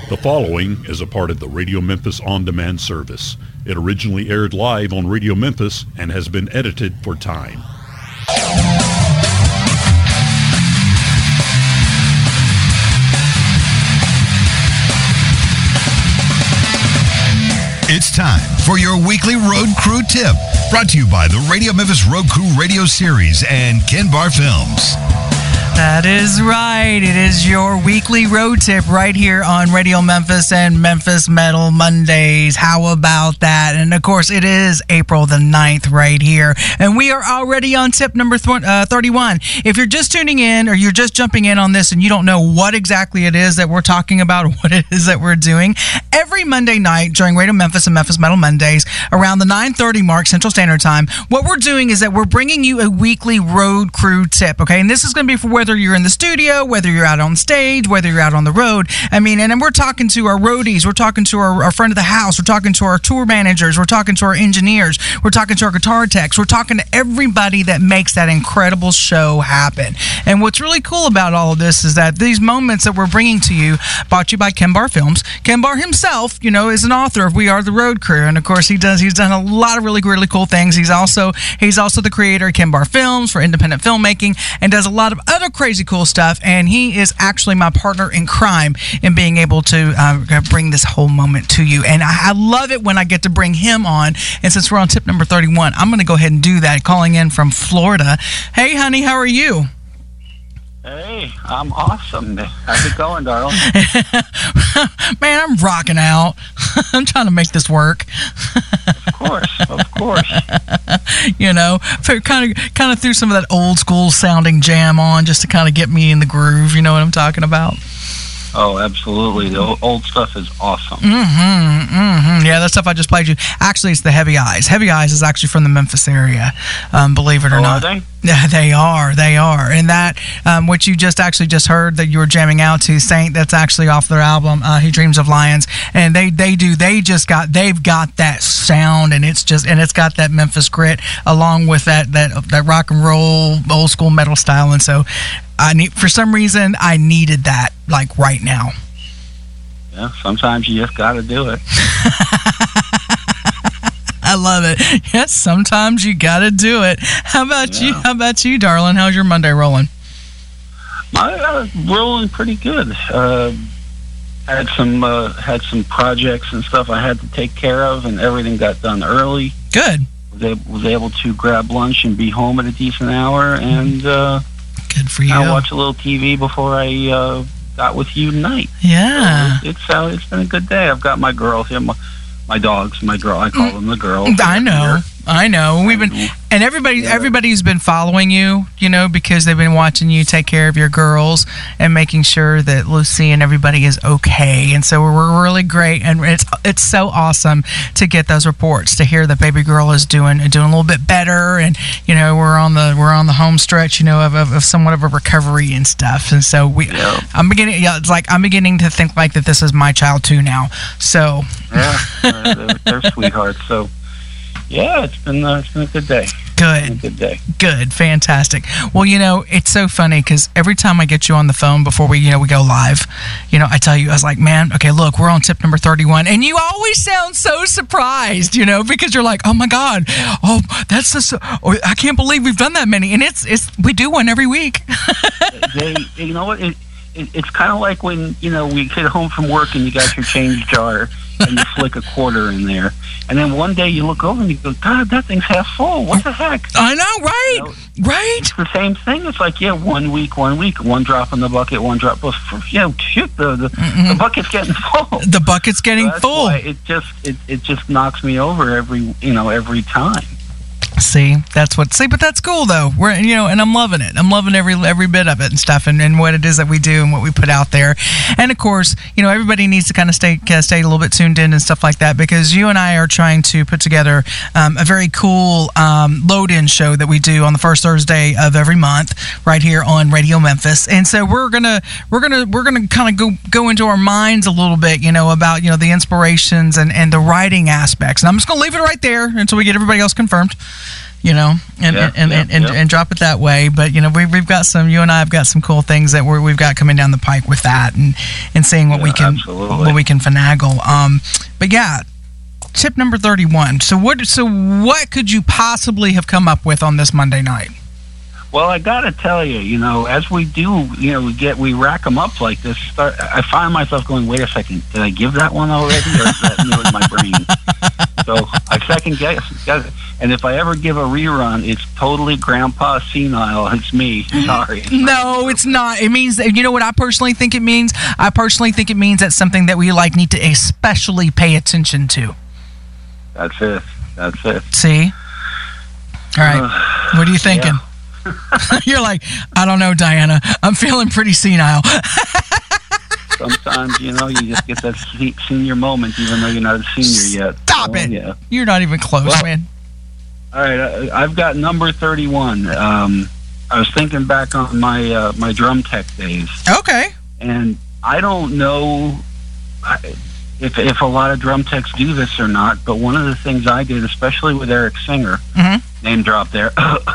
The following is a part of the Radio Memphis On Demand service. It originally aired live on Radio Memphis and has been edited for time. It's time for your weekly Road Crew Tip, brought to you by the Radio Memphis Road Crew Radio Series and Ken Bar Films. That is right. It is your weekly road tip right here on Radio Memphis and Memphis Metal Mondays. How about that? And, of course, it is April the 9th right here. And we are already on tip number 31. If you're just tuning in or you're just jumping in on this and you don't know what exactly it is that we're talking about or what it is that we're doing, every Monday night during Radio Memphis and Memphis Metal Mondays around the 9:30 mark Central Standard Time, what we're doing is that we're bringing you a weekly road crew tip, okay? And this is going to be for whether you're in the studio, whether you're out on stage, whether you're out on the road. I mean, and we're talking to our roadies, we're talking to our friend of the house, we're talking to our tour managers, we're talking to our engineers, we're talking to our guitar techs, we're talking to everybody that makes that incredible show happen. And what's really cool about all of this is that these moments that we're bringing to you, brought to you by Ken Bar Films. Ken Bar himself, you know, is an author of We Are the Road Crew, and of course he's done a lot of really cool things. He's also the creator of Ken Bar Films for independent filmmaking and does a lot of other crazy cool stuff, and he is actually my partner in crime in being able to bring this whole moment to you. And I love it when I get to bring him on, and since we're on tip number 31, I'm going to go ahead and do that, calling in from Florida. Hey honey, how are you? Hey, I'm awesome. How's it going, darling? Man, I'm rocking out. I'm trying to make this work. Of course. You know, kind of threw some of that old school sounding jam on just to kind of get me in the groove. You know what I'm talking about? Oh, absolutely. The old stuff is awesome. Yeah, that stuff I just played you. Actually, it's the Heavy Eyes. Heavy Eyes is actually from the Memphis area, believe it or not. Are they? Yeah, they are. And that, what you just heard that you were jamming out to, Saint, that's actually off their album, He Dreams of Lions. And they've got that sound, and it's got that Memphis grit along with that rock and roll, old school metal style. And so for some reason, I needed that, like, right now. Yeah, sometimes you just got to do it. I love it. Yes, sometimes you got to do it. How about you? How about you, darling? How's your Monday rolling? Rolling pretty good. Had some projects and stuff I had to take care of, and everything got done early. Good. Was able to grab lunch and be home at a decent hour, and good for you. I watched a little TV before I got with you tonight. Yeah. So it's been a good day. I've got my girls here, my dogs, my girl. I call them the girls. I know. We've been, and everybody's been following you, you know, because they've been watching you take care of your girls and making sure that Lucy and everybody is okay. And so we're really great, and it's so awesome to get those reports, to hear that baby girl is doing a little bit better, and you know we're on the home stretch, you know, of somewhat of a recovery and stuff. And so I'm beginning to think like that this is my child too now. So they're sweethearts. So. Yeah, it's been a good day. Good, fantastic. Well, you know, it's so funny because every time I get you on the phone before we go live, you know, I tell you, I was like, man, okay, look, we're on tip number 31, and you always sound so surprised, you know, because you're like, oh my God, I can't believe we've done that many, and we do one every week. You know what? It's kind of like when, you know, we get home from work and you got your change jar and you flick a quarter in there. And then one day you look over and you go, God, that thing's half full. What the heck? I know, right? You know, right? It's the same thing. It's like, 1 week, one drop in the bucket, one drop. Well, the bucket's getting full. The bucket's getting full. Why it just knocks me over every time. But that's cool though. And I'm loving it. I'm loving every bit of it and stuff, and what it is that we do and what we put out there. And of course, you know, everybody needs to kind of stay a little bit tuned in and stuff like that, because you and I are trying to put together a very cool load-in show that we do on the first Thursday of every month right here on Radio Memphis. And so we're gonna kind of go into our minds a little bit, you know, about, you know, the inspirations and the writing aspects. And I'm just gonna leave it right there until we get everybody else confirmed. and drop it that way. But we've got some. You and I have got some cool things that we've got coming down the pike with that, and seeing what we can finagle. But yeah, tip number 31. So what could you possibly have come up with on this Monday night? Well, I got to tell you, as we do, we rack them up like this. I find myself going, wait a second, did I give that one already, or is that new in my brain? So I second guess. And if I ever give a rerun, it's totally Grandpa senile. It's me. Sorry. No, it's not. It means, you know what I personally think it means? I personally think it means that's something that we need to especially pay attention to. That's it. See? All right. What are you thinking? Yeah. You're like, I don't know, Diana. I'm feeling pretty senile. Sometimes, you just get that senior moment, even though you're not a senior yet. Stop it. Yeah. You're not even close, man. All right. I've got number 31. I was thinking back on my my drum tech days. Okay. And I don't know if a lot of drum techs do this or not, but one of the things I did, especially with Eric Singer, name drop there.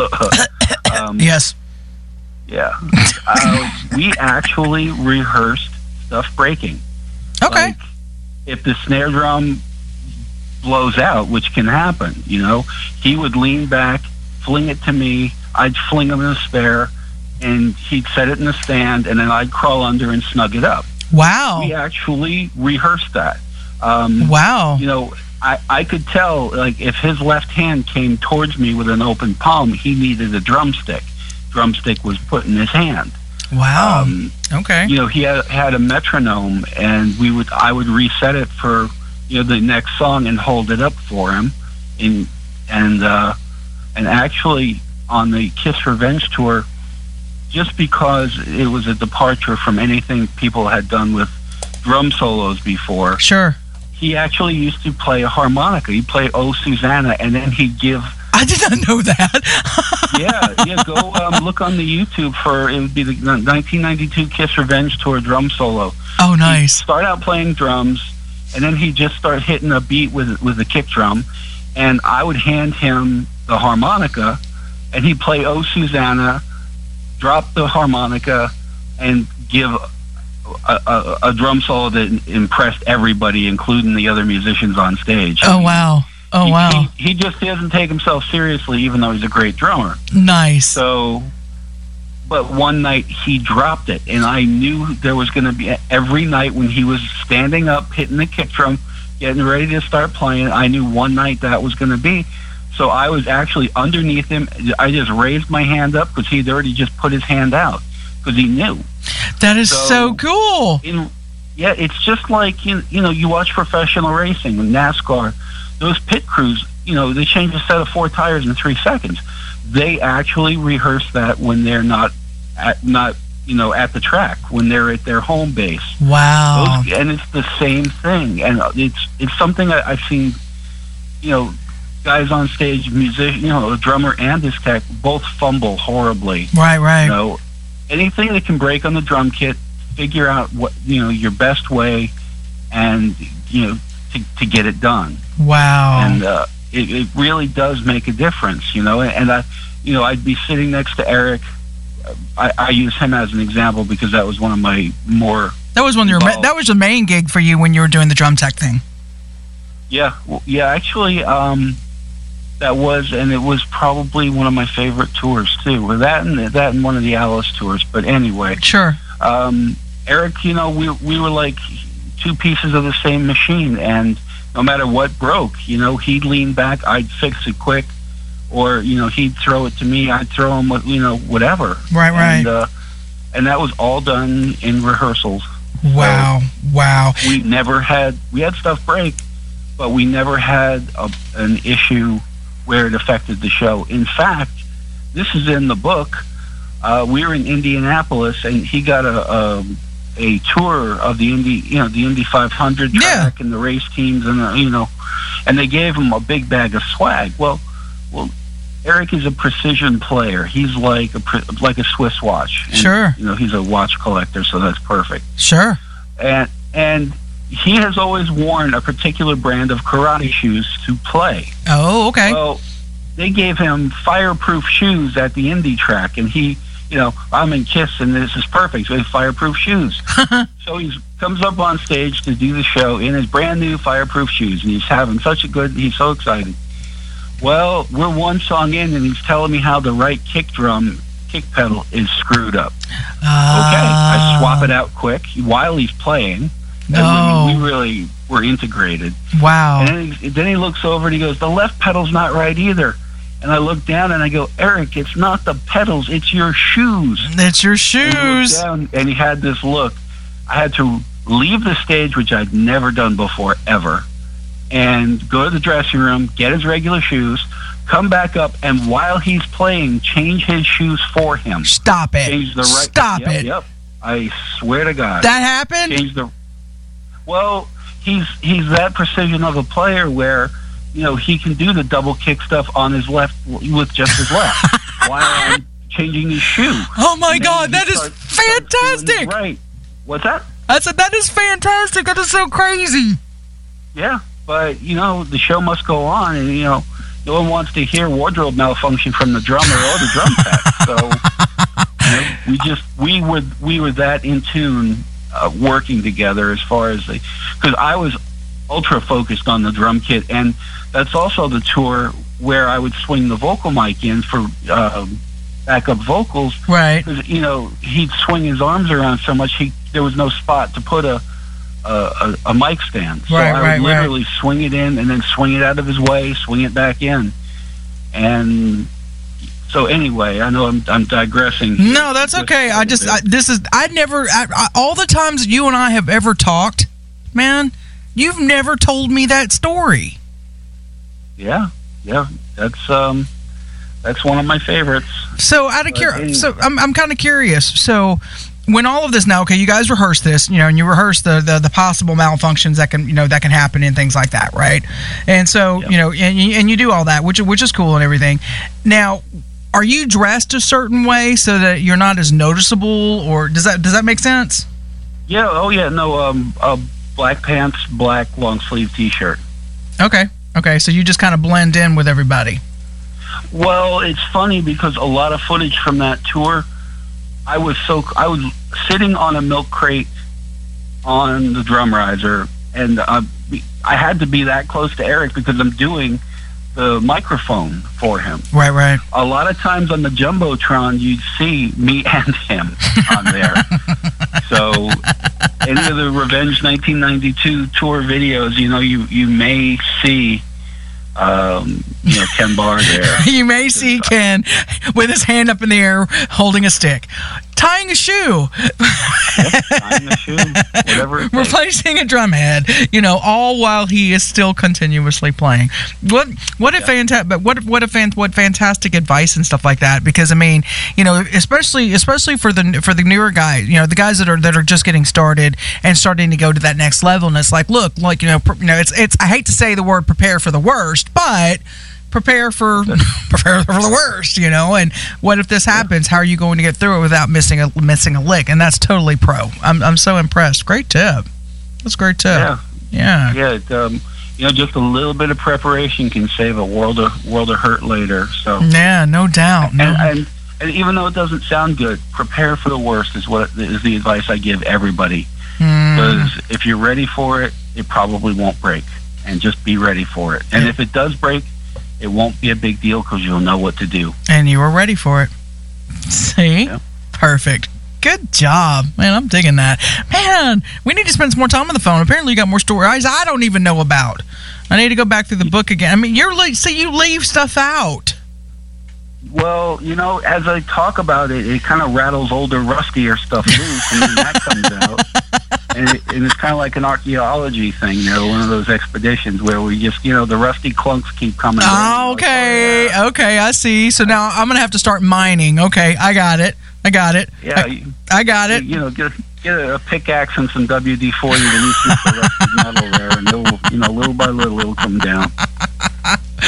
Yes. Yeah. We actually rehearsed stuff breaking. Okay. Like, if the snare drum blows out, which can happen, he would lean back, fling it to me, I'd fling him in a spare, and he'd set it in the stand, and then I'd crawl under and snug it up. Wow. We actually rehearsed that. Wow. I could tell, if his left hand came towards me with an open palm, he needed a drumstick. Drumstick was put in his hand. Wow. Okay. He had a metronome, and I would reset it for, the next song and hold it up for him. And actually, on the Kiss Revenge tour, just because it was a departure from anything people had done with drum solos before. Sure. He actually used to play a harmonica. He'd play "Oh Susanna," and then he'd give... I did not know that. yeah. Go look on the YouTube for... It would be the 1992 Kiss Revenge Tour drum solo. Oh, nice. He'd start out playing drums, and then he'd just start hitting a beat with the kick drum, and I would hand him the harmonica, and he'd play "Oh Susanna," drop the harmonica, and give a drum solo that impressed everybody, including the other musicians on stage. Oh, wow. He just doesn't take himself seriously, even though he's a great drummer. Nice. So, but one night he dropped it, and I knew there was going to be, every night when he was standing up, hitting the kick drum, getting ready to start playing, I knew one night that was going to be. So I was actually underneath him. I just raised my hand up because he'd already just put his hand out because he knew. That is so cool. It's just like, you watch professional racing, NASCAR, those pit crews, they change a set of 4 tires in 3 seconds. They actually rehearse that when they're not at the track, when they're at their home base. Wow. And it's the same thing. And it's something I've seen, guys on stage, musician, a drummer and his tech, both fumble horribly. Right. Anything that can break on the drum kit, figure out what, your best way, and, to get it done. Wow. And it really does make a difference, and I'd be sitting next to Eric. I use him as an example because that was one of my more... That was that was the main gig for you when you were doing the drum tech thing. Yeah, actually, that was, and it was probably one of my favorite tours too. With that and one of the Alice tours. But anyway, sure. Eric, we were like 2 pieces of the same machine, and no matter what broke, he'd lean back, I'd fix it quick, or he'd throw it to me, I'd throw him, whatever. Right. And that was all done in rehearsals. Wow. So wow. We had stuff break, but we never had an issue where it affected the show. In fact, this is in the book. We were in Indianapolis, and he got a tour of the Indy 500 track and the race teams, and and they gave him a big bag of swag. Well, Eric is a precision player. He's like a Swiss watch. And, sure. He's a watch collector, so that's perfect. Sure. And he has always worn a particular brand of karate shoes to play. Oh, okay. Well, they gave him fireproof shoes at the Indy track, and he, I'm in KISS, and this is perfect. So he has fireproof shoes. So he comes up on stage to do the show in his brand new fireproof shoes, and he's having he's so excited. Well, we're one song in, and he's telling me how the right kick pedal is screwed up. Okay, I swap it out quick while he's playing. No. We really were integrated. Wow. And then he looks over and he goes, the left pedal's not right either. And I look down and I go, Eric, it's not the pedals, it's your shoes. It's your shoes. And he had this look. I had to leave the stage, which I'd never done before, ever, and go to the dressing room, get his regular shoes, come back up, and while he's playing, change his shoes for him. Stop it. Change the right. Stop it. Yep. I swear to God. That happened? Well, he's that precision of a player where, he can do the double kick stuff on his left with just his left while I'm changing his shoe. Oh my God, that is fantastic! Right. What's that? I said, that is fantastic. That is so crazy. Yeah, but, the show must go on, and, no one wants to hear wardrobe malfunction from the drummer or the drum tech. So, we were that in tune, working together as far as because I was ultra focused on the drum kit, and that's also the tour where I would swing the vocal mic in for backup vocals. Right. Because, he'd swing his arms around so much, there was no spot to put a mic stand. So I would literally swing it in and then swing it out of his way, swing it back in. And so anyway, I know I'm digressing here. No, that's okay. All the times you and I have ever talked, man, you've never told me that story. Yeah, that's one of my favorites. So I'm kind of curious. So when all of this now, okay, you guys rehearse this, and you rehearse the possible malfunctions that can happen and things like that, right? And so Yep. and you do all that, which is cool and everything. Now, are you dressed a certain way so that you're not as noticeable, or does that make sense? Yeah. Oh yeah. No. Black pants, black long sleeve T-shirt. Okay. So you just kind of blend in with everybody. Well, it's funny because a lot of footage from that tour, I was sitting on a milk crate on the drum riser, and I had to be that close to Eric because I'm doing the microphone for him. Right. A lot of times on the Jumbotron, you'd see me and him on there. So any of the Revenge 1992 tour videos, you may see Ken Barr there. You may see Ken with his hand up in the air holding a stick, tying a shoe. Yep, tying a shoe, whatever it takes. Replacing a drum head, all while he is still continuously playing. What fantastic advice and stuff like that, because I mean, especially for the newer guys, the guys that are just getting started and starting to go to that next level, and it's like, it's I hate to say the word prepare for the worst, but prepare for the worst, and what if this happens? How are you going to get through it without missing a lick? And that's totally pro. I'm so impressed. Great tip. That's a great tip. Yeah. Just a little bit of preparation can save a world of hurt later. So yeah, no doubt. And even though it doesn't sound good, prepare for the worst is the advice I give everybody. Because if you're ready for it, it probably won't break. And just be ready for it. And if it does break, it won't be a big deal because you'll know what to do. And you were ready for it. See? Yeah. Perfect. Good job. Man, I'm digging that. Man, we need to spend some more time on the phone. Apparently you got more stories I don't even know about. I need to go back through the book again. I mean, you leave stuff out. Well, as I talk about it, it kind of rattles older, rustier stuff loose, and then that comes out. And it's kind of like an archaeology thing, one of those expeditions where we just, the rusty clunks keep coming. Oh, okay. Okay, I see. So now I'm going to have to start mining. Okay, I got it. Yeah. I got it. Get a pickaxe and some WD-40 to loosen up the rusty metal there, and little by little it'll come down.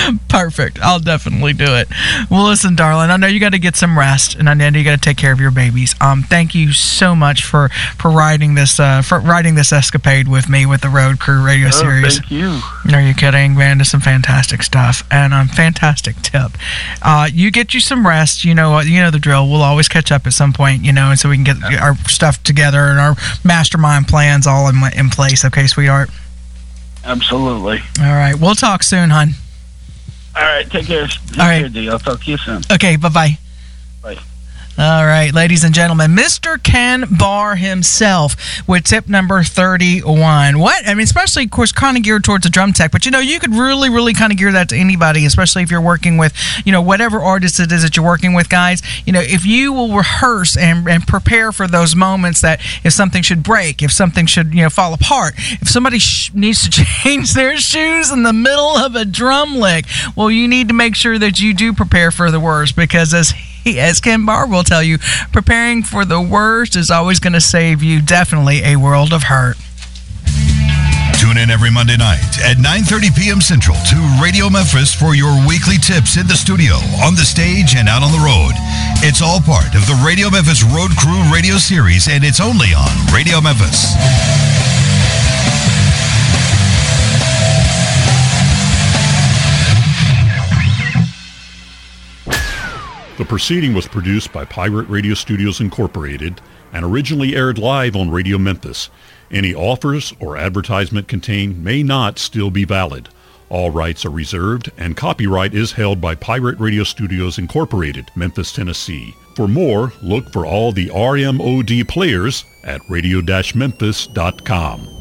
Perfect. I'll definitely do it. Well, listen, darling, I know you got to get some rest, and I know you got to take care of your babies. Thank you so much for riding this escapade with me with the Road Crew Radio Series. Thank you. Are you kidding, man? It's some fantastic stuff, and fantastic tip. You get you some rest. You know the drill. We'll always catch up at some point, and so we can get our stuff together and our mastermind plans all in place. Okay, sweetheart. Absolutely. All right, we'll talk soon, hon. All right, take care. All right, D. I'll talk to you soon. Okay, bye-bye. Bye. All right, ladies and gentlemen, Mr. Ken Barr himself with tip number 31. Especially, of course, kind of geared towards a drum tech, but you could really, really kind of gear that to anybody, especially if you're working with, whatever artist it is that you're working with, guys. If you will rehearse and prepare for those moments that if something should break, if something should, fall apart, if somebody needs to change their shoes in the middle of a drum lick, well, you need to make sure that you do prepare for the worst, because as Ken Barr will tell you, preparing for the worst is always going to save you definitely a world of hurt. Tune in every Monday night at 9:30 p.m. Central to Radio Memphis for your weekly tips in the studio, on the stage, and out on the road. It's all part of the Radio Memphis Road Crew Radio Series, and it's only on Radio Memphis. The proceeding was produced by Pirate Radio Studios Incorporated and originally aired live on Radio Memphis. Any offers or advertisement contained may not still be valid. All rights are reserved, and copyright is held by Pirate Radio Studios Incorporated, Memphis, Tennessee. For more, look for all the RMOD players at radio-memphis.com.